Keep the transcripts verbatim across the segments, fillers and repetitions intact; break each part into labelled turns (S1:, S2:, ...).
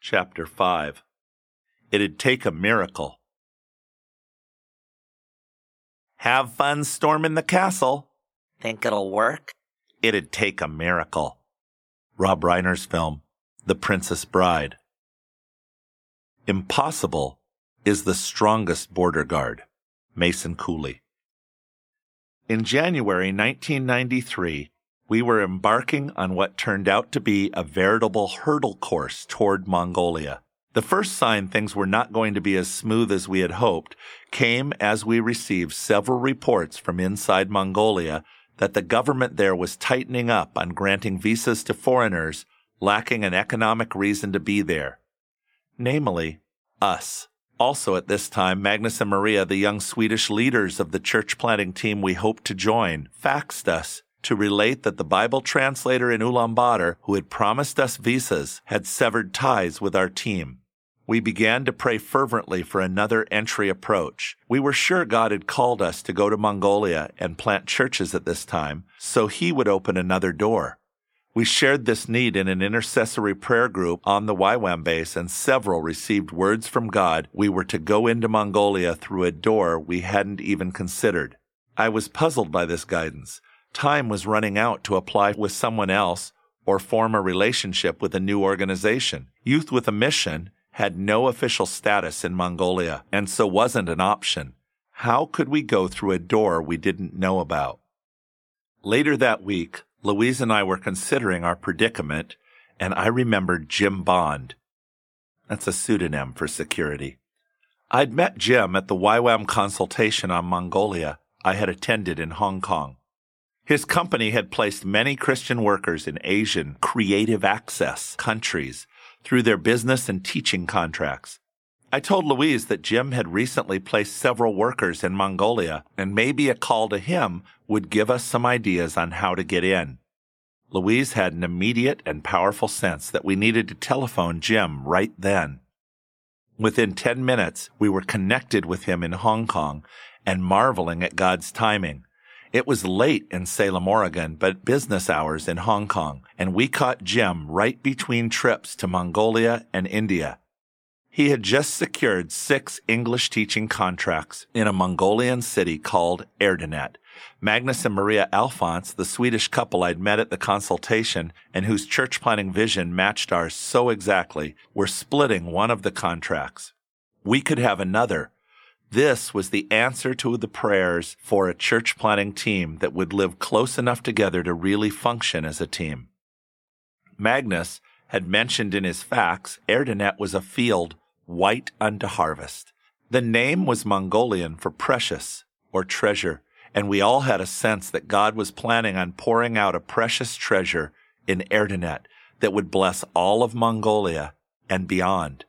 S1: Chapter five. It'd take a miracle. Have fun storming the castle.
S2: Think it'll work?
S1: It'd take a miracle. Rob Reiner's film, The Princess Bride. Impossible is the strongest border guard. Mason Cooley. In January nineteen ninety-three, we were embarking on what turned out to be a veritable hurdle course toward Mongolia. The first sign things were not going to be as smooth as we had hoped came as we received several reports from inside Mongolia that the government there was tightening up on granting visas to foreigners lacking an economic reason to be there. Namely, us. Also at this time, Magnus and Maria, the young Swedish leaders of the church planting team we hoped to join, faxed us to relate that the Bible translator in Ulaanbaatar, who had promised us visas, had severed ties with our team. We began to pray fervently for another entry approach. We were sure God had called us to go to Mongolia and plant churches at this time, so He would open another door. We shared this need in an intercessory prayer group on the Y WAM base, and several received words from God we were to go into Mongolia through a door we hadn't even considered. I was puzzled by this guidance. Time was running out to apply with someone else or form a relationship with a new organization. Youth with a Mission had no official status in Mongolia, and so wasn't an option. How could we go through a door we didn't know about? Later that week, Louise and I were considering our predicament, and I remembered Jim Bond. That's a pseudonym for security. I'd met Jim at the Y WAM consultation on Mongolia I had attended in Hong Kong. His company had placed many Christian workers in Asian creative access countries through their business and teaching contracts. I told Louise that Jim had recently placed several workers in Mongolia, and maybe a call to him would give us some ideas on how to get in. Louise had an immediate and powerful sense that we needed to telephone Jim right then. Within ten minutes, we were connected with him in Hong Kong and marveling at God's timing. It was late in Salem, Oregon, but business hours in Hong Kong, and we caught Jim right between trips to Mongolia and India. He had just secured six English teaching contracts in a Mongolian city called Erdenet. Magnus and Maria Alphonse, the Swedish couple I'd met at the consultation and whose church planting vision matched ours so exactly, were splitting one of the contracts. We could have another. This was the answer to the prayers for a church planting team that would live close enough together to really function as a team. Magnus had mentioned in his fax Erdenet was a field white unto harvest. The name was Mongolian for precious or treasure, and we all had a sense that God was planning on pouring out a precious treasure in Erdenet that would bless all of Mongolia and beyond.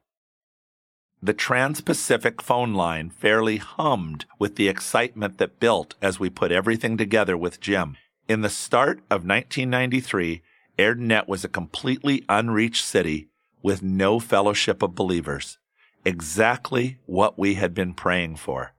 S1: The Trans-Pacific phone line fairly hummed with the excitement that built as we put everything together with Jim. In the start of nineteen ninety-three, Erdenet was a completely unreached city with no fellowship of believers. Exactly what we had been praying for.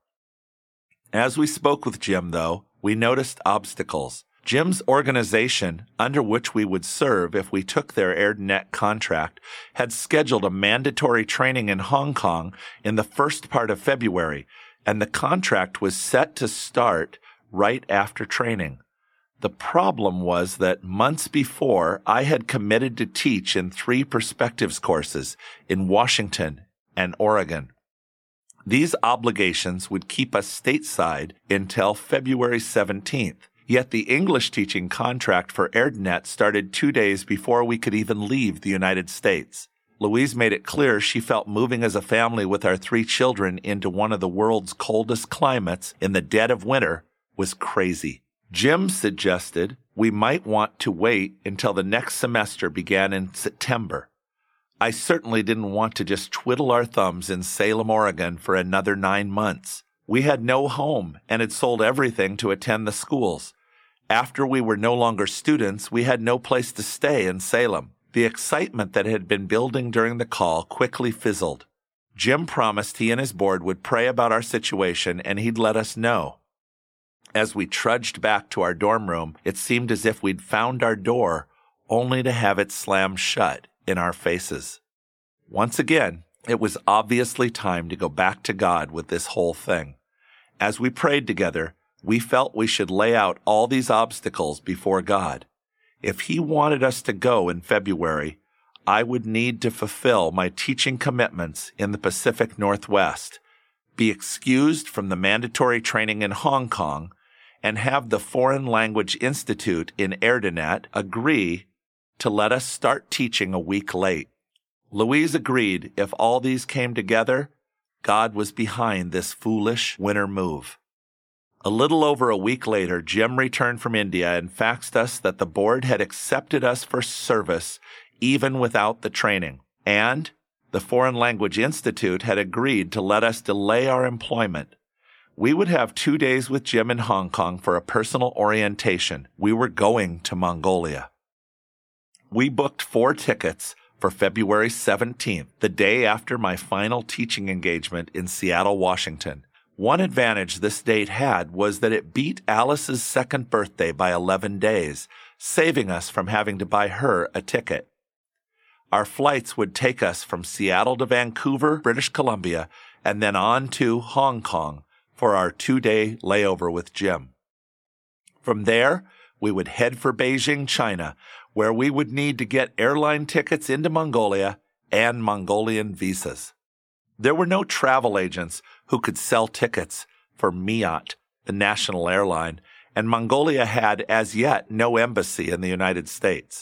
S1: As we spoke with Jim, though, we noticed obstacles. Jim's organization, under which we would serve if we took their Erdenet contract, had scheduled a mandatory training in Hong Kong in the first part of February, and the contract was set to start right after training. The problem was that months before, I had committed to teach in three perspectives courses in Washington and Oregon. These obligations would keep us stateside until February seventeenth. Yet the English teaching contract for Erdenet started two days before we could even leave the United States. Louise made it clear she felt moving as a family with our three children into one of the world's coldest climates in the dead of winter was crazy. Jim suggested we might want to wait until the next semester began in September. I certainly didn't want to just twiddle our thumbs in Salem, Oregon for another nine months. We had no home and had sold everything to attend the schools. After we were no longer students, we had no place to stay in Salem. The excitement that had been building during the call quickly fizzled. Jim promised he and his board would pray about our situation and he'd let us know. As we trudged back to our dorm room, it seemed as if we'd found our door only to have it slammed shut in our faces. Once again, it was obviously time to go back to God with this whole thing. As we prayed together, we felt we should lay out all these obstacles before God. If He wanted us to go in February, I would need to fulfill my teaching commitments in the Pacific Northwest, be excused from the mandatory training in Hong Kong, and have the Foreign Language Institute in Erdenet agree to let us start teaching a week late. Louise agreed if all these came together, God was behind this foolish winter move. A little over a week later, Jim returned from India and faxed us that the board had accepted us for service even without the training, and the Foreign Language Institute had agreed to let us delay our employment. We would have two days with Jim in Hong Kong for a personal orientation. We were going to Mongolia. We booked four tickets for February seventeenth, the day after my final teaching engagement in Seattle, Washington. One advantage this date had was that it beat Alice's second birthday by eleven days, saving us from having to buy her a ticket. Our flights would take us from Seattle to Vancouver, British Columbia, and then on to Hong Kong for our two-day layover with Jim. From there, we would head for Beijing, China, where we would need to get airline tickets into Mongolia and Mongolian visas. There were no travel agents who could sell tickets for Miat, the national airline, and Mongolia had as yet no embassy in the United States.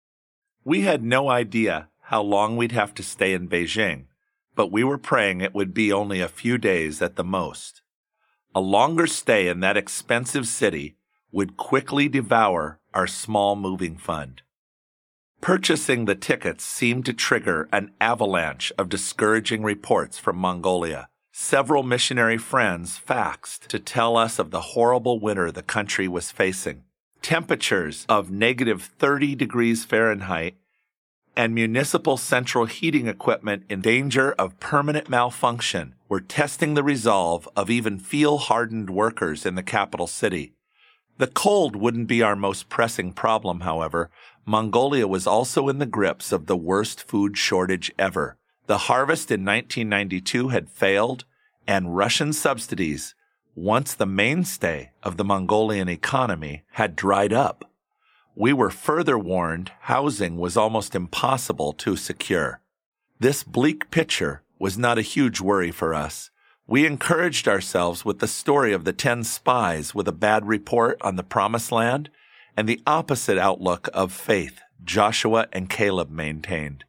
S1: We had no idea how long we'd have to stay in Beijing, but we were praying it would be only a few days at the most. A longer stay in that expensive city would quickly devour our small moving fund. Purchasing the tickets seemed to trigger an avalanche of discouraging reports from Mongolia. Several missionary friends faxed to tell us of the horrible winter the country was facing. Temperatures of negative thirty degrees Fahrenheit and municipal central heating equipment in danger of permanent malfunction were testing the resolve of even field-hardened workers in the capital city. The cold wouldn't be our most pressing problem, however. Mongolia was also in the grips of the worst food shortage ever. The harvest in nineteen ninety-two had failed, and Russian subsidies, once the mainstay of the Mongolian economy, had dried up. We were further warned housing was almost impossible to secure. This bleak picture was not a huge worry for us. We encouraged ourselves with the story of the ten spies with a bad report on the Promised Land and the opposite outlook of faith Joshua and Caleb maintained.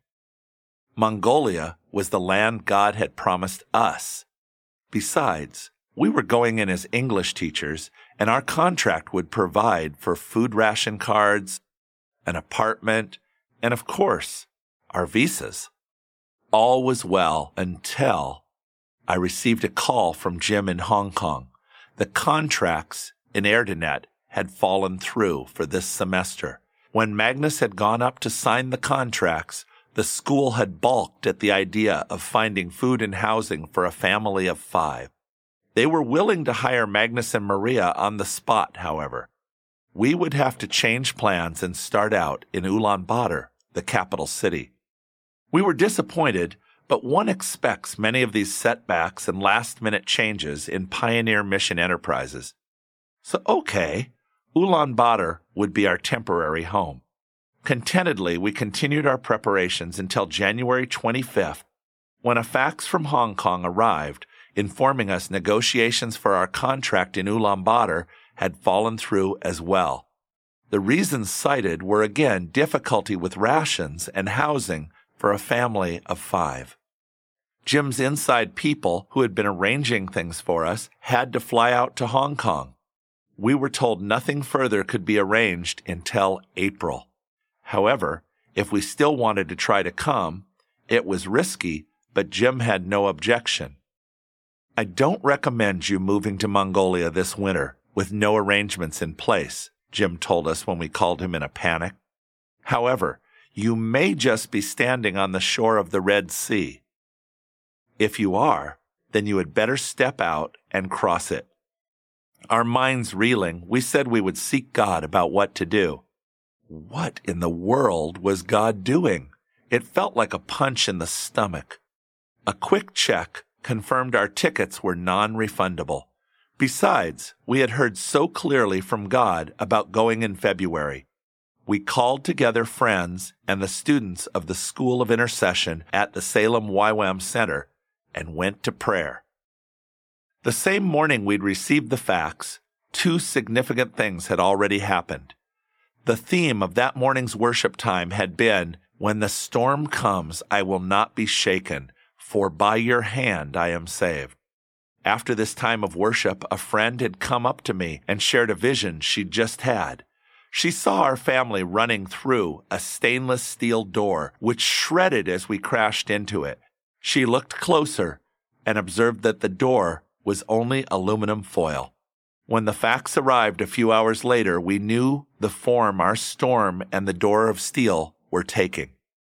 S1: Mongolia was the land God had promised us. Besides, we were going in as English teachers, and our contract would provide for food ration cards, an apartment, and of course, our visas. All was well until I received a call from Jim in Hong Kong. The contracts in Erdenet had fallen through for this semester. When Magnus had gone up to sign the contracts, the school had balked at the idea of finding food and housing for a family of five. They were willing to hire Magnus and Maria on the spot, however. We would have to change plans and start out in Ulaanbaatar, the capital city. We were disappointed, but one expects many of these setbacks and last-minute changes in pioneer mission enterprises. So, okay, Ulaanbaatar would be our temporary home. Contentedly, we continued our preparations until January twenty-fifth, when a fax from Hong Kong arrived informing us negotiations for our contract in Ulaanbaatar had fallen through as well. The reasons cited were again difficulty with rations and housing for a family of five. Jim's inside people, who had been arranging things for us, had to fly out to Hong Kong. We were told nothing further could be arranged until April. However, if we still wanted to try to come, it was risky, but Jim had no objection. I don't recommend you moving to Mongolia this winter with no arrangements in place, Jim told us when we called him in a panic. However, you may just be standing on the shore of the Red Sea. If you are, then you had better step out and cross it. Our minds reeling, we said we would seek God about what to do. What in the world was God doing? It felt like a punch in the stomach. A quick check confirmed our tickets were non-refundable. Besides, we had heard so clearly from God about going in February. We called together friends and the students of the School of Intercession at the Salem Y WAM Center and went to prayer. The same morning we'd received the fax, two significant things had already happened. The theme of that morning's worship time had been, "When the storm comes, I will not be shaken, for by your hand I am saved." After this time of worship, a friend had come up to me and shared a vision she'd just had. She saw our family running through a stainless steel door, which shredded as we crashed into it. She looked closer and observed that the door was only aluminum foil. When the fax arrived a few hours later, we knew the form our storm and the door of steel were taking.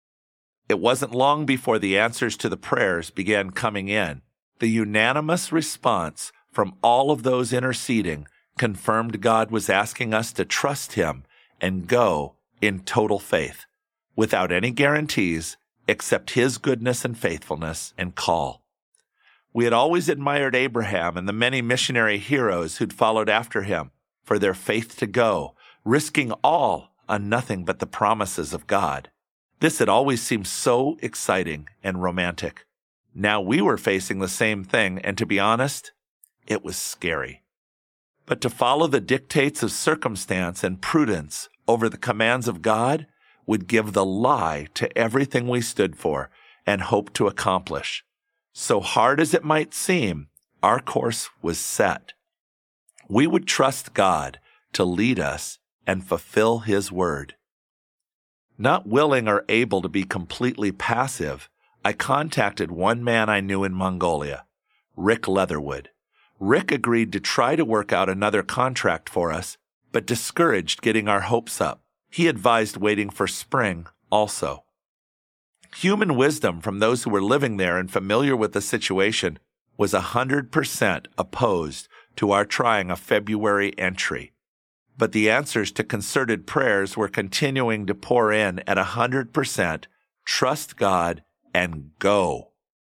S1: It wasn't long before the answers to the prayers began coming in. The unanimous response from all of those interceding confirmed God was asking us to trust Him and go in total faith, without any guarantees except His goodness and faithfulness and call. We had always admired Abraham and the many missionary heroes who'd followed after him for their faith to go, risking all on nothing but the promises of God. This had always seemed so exciting and romantic. Now we were facing the same thing, and to be honest, it was scary. But to follow the dictates of circumstance and prudence over the commands of God would give the lie to everything we stood for and hoped to accomplish. So hard as it might seem, our course was set. We would trust God to lead us and fulfill His word. Not willing or able to be completely passive, I contacted one man I knew in Mongolia, Rick Leatherwood. Rick agreed to try to work out another contract for us, but discouraged getting our hopes up. He advised waiting for spring also. Human wisdom from those who were living there and familiar with the situation was one hundred percent opposed to our trying a February entry. But the answers to concerted prayers were continuing to pour in at one hundred percent, trust God and go.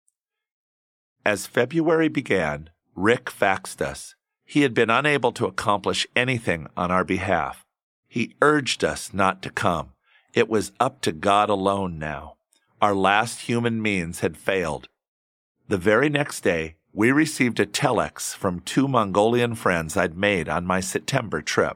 S1: As February began, Rick faxed us. He had been unable to accomplish anything on our behalf. He urged us not to come. It was up to God alone now. Our last human means had failed. The very next day, we received a telex from two Mongolian friends I'd made on my September trip.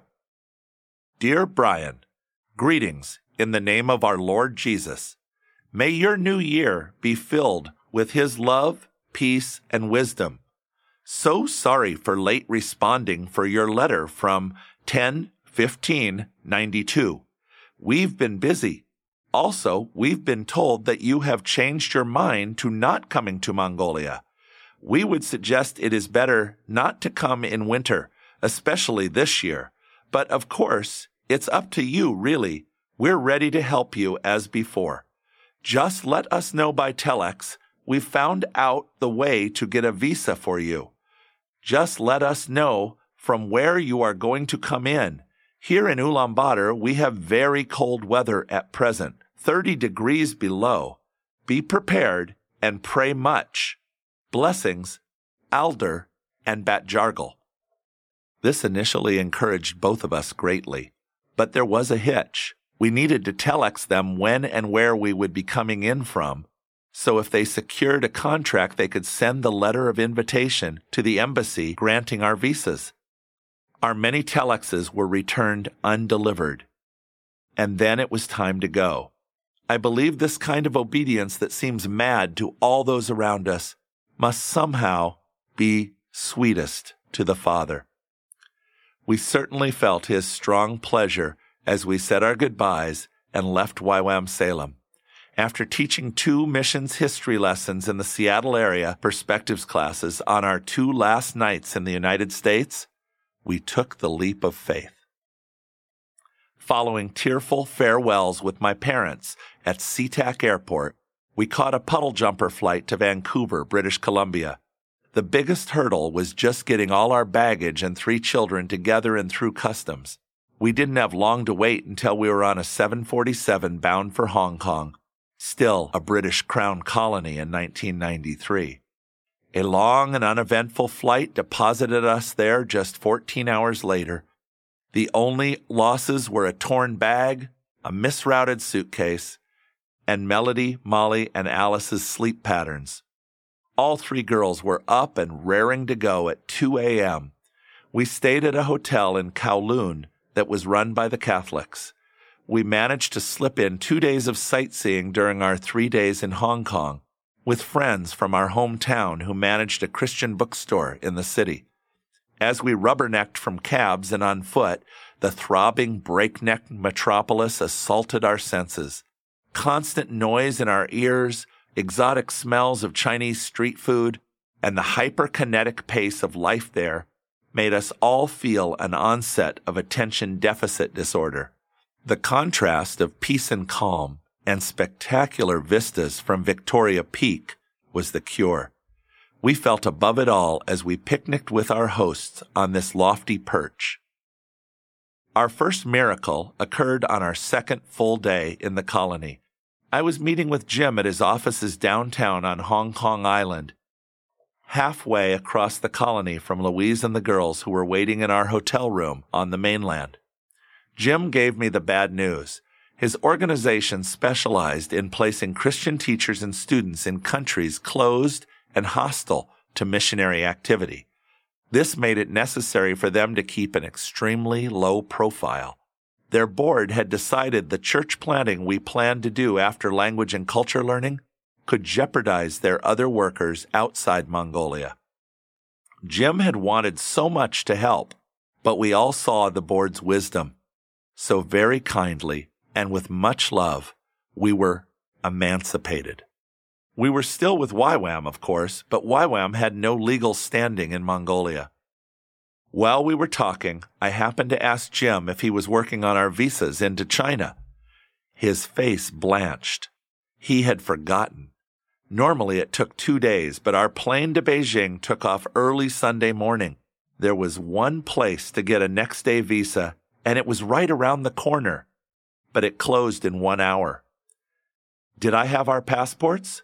S1: Dear Brian, greetings in the name of our Lord Jesus. May your new year be filled with His love, peace, and wisdom. So sorry for late responding for your letter from ten fifteen ninety-two. We've been busy. Also, we've been told that you have changed your mind to not coming to Mongolia. We would suggest it is better not to come in winter, especially this year. But of course, it's up to you, really. We're ready to help you as before. Just let us know by telex. We've found out the way to get a visa for you. Just let us know from where you are going to come in. Here in Ulaanbaatar, we have very cold weather at present, thirty degrees below. Be prepared and pray much. Blessings, Alder and Batjargal. This initially encouraged both of us greatly, but there was a hitch. We needed to telex them when and where we would be coming in from, so if they secured a contract, they could send the letter of invitation to the embassy granting our visas. Our many telexes were returned undelivered, and then it was time to go. I believe this kind of obedience that seems mad to all those around us must somehow be sweetest to the Father. We certainly felt His strong pleasure as we said our goodbyes and left Y WAM Salem. After teaching two missions history lessons in the Seattle area perspectives classes on our two last nights in the United States, we took the leap of faith. Following tearful farewells with my parents at SeaTac Airport, we caught a puddle jumper flight to Vancouver, British Columbia. The biggest hurdle was just getting all our baggage and three children together and through customs. We didn't have long to wait until we were on a seven forty-seven bound for Hong Kong. still a British Crown colony in nineteen ninety-three. A long and uneventful flight deposited us there just fourteen hours later. The only losses were a torn bag, a misrouted suitcase, and Melody, Molly, and Alice's sleep patterns. All three girls were up and raring to go at two a.m. We stayed at a hotel in Kowloon that was run by the Catholics. We managed to slip in two days of sightseeing during our three days in Hong Kong with friends from our hometown who managed a Christian bookstore in the city. As we rubbernecked from cabs and on foot, the throbbing, breakneck metropolis assaulted our senses. Constant noise in our ears, exotic smells of Chinese street food, and the hyperkinetic pace of life there made us all feel an onset of attention deficit disorder. The contrast of peace and calm and spectacular vistas from Victoria Peak was the cure. We felt above it all as we picnicked with our hosts on this lofty perch. Our first miracle occurred on our second full day in the colony. I was meeting with Jim at his offices downtown on Hong Kong Island, halfway across the colony from Louise and the girls who were waiting in our hotel room on the mainland. Jim gave me the bad news. His organization specialized in placing Christian teachers and students in countries closed and hostile to missionary activity. This made it necessary for them to keep an extremely low profile. Their board had decided the church planting we planned to do after language and culture learning could jeopardize their other workers outside Mongolia. Jim had wanted so much to help, but we all saw the board's wisdom. So very kindly and with much love, we were emancipated. We were still with Y WAM, of course, but Y WAM had no legal standing in Mongolia. While we were talking, I happened to ask Jim if he was working on our visas into China. His face blanched. He had forgotten. Normally it took two days, but our plane to Beijing took off early Sunday morning. There was one place to get a next-day visa, and it was right around the corner, but it closed in one hour. Did I have our passports?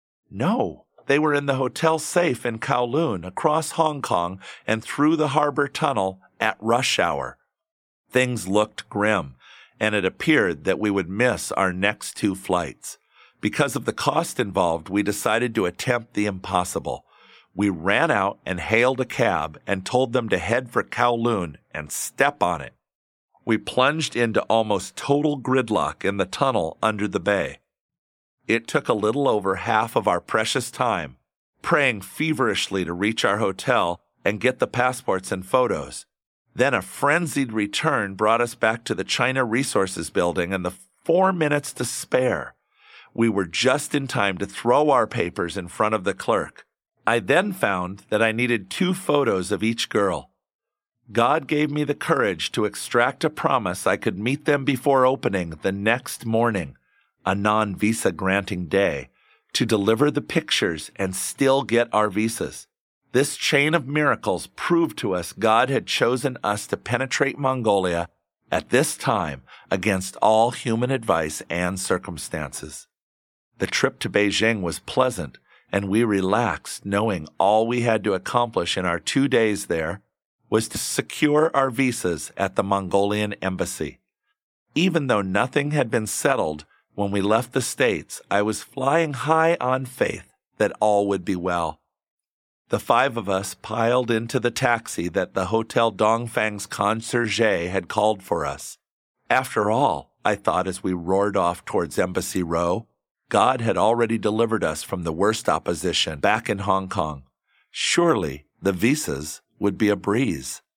S1: No, they were in the hotel safe in Kowloon, across Hong Kong, and through the harbor tunnel at rush hour. Things looked grim, and it appeared that we would miss our next two flights. Because of the cost involved, we decided to attempt the impossible. We ran out and hailed a cab and told them to head for Kowloon and step on it. We plunged into almost total gridlock in the tunnel under the bay. It took a little over half of our precious time, praying feverishly to reach our hotel and get the passports and photos. Then a frenzied return brought us back to the China Resources Building and the four minutes to spare. We were just in time to throw our papers in front of the clerk. I then found that I needed two photos of each girl. God gave me the courage to extract a promise I could meet them before opening the next morning, a non-visa granting day, to deliver the pictures and still get our visas. This chain of miracles proved to us God had chosen us to penetrate Mongolia at this time against all human advice and circumstances. The trip to Beijing was pleasant, and we relaxed knowing all we had to accomplish in our two days there was to secure our visas at the Mongolian embassy. Even though nothing had been settled when we left the States, I was flying high on faith that all would be well. The five of us piled into the taxi that the Hotel Dongfang's concierge had called for us. After all, I thought as we roared off towards Embassy Row, God had already delivered us from the worst opposition back in Hong Kong. Surely the visas would be a breeze.